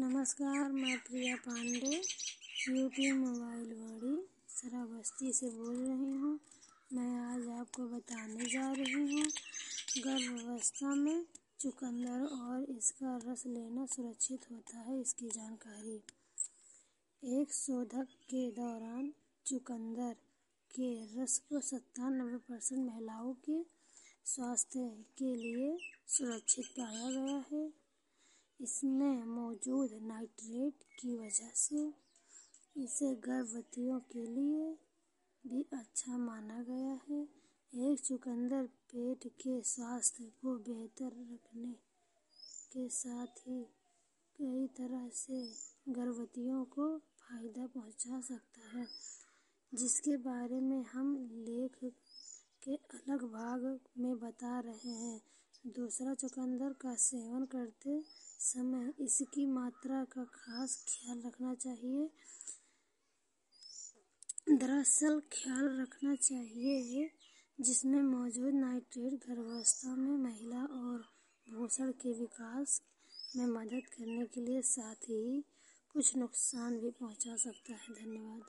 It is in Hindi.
नमस्कार, मैं प्रिया पांडे यूपी मोबाइल वाड़ी श्रावस्ती से बोल रही हूँ। मैं आज आपको बताने जा रही हूँ गर्भावस्था में चुकंदर और इसका रस लेना सुरक्षित होता है, इसकी जानकारी। एक शोधक के दौरान चुकंदर के रस को 97% महिलाओं के स्वास्थ्य के लिए सुरक्षित पाया गया है। इसमें मौजूद नाइट्रेट की वजह से इसे गर्भवतियों के लिए भी अच्छा माना गया है। एक चुकंदर पेट के स्वास्थ्य को बेहतर रखने के साथ ही कई तरह से गर्भवतियों को फायदा पहुंचा सकता है, जिसके बारे में हम लेख के अलग भाग में बता रहे हैं। दूसरा, चुकंदर का सेवन करते समय इसकी मात्रा का खास ख्याल रखना चाहिए। दरअसल ख्याल रखना चाहिए जिसमें मौजूद नाइट्रेट गर्भावस्था में महिला और भ्रूण के विकास में मदद करने के लिए साथ ही कुछ नुकसान भी पहुंचा सकता है। धन्यवाद।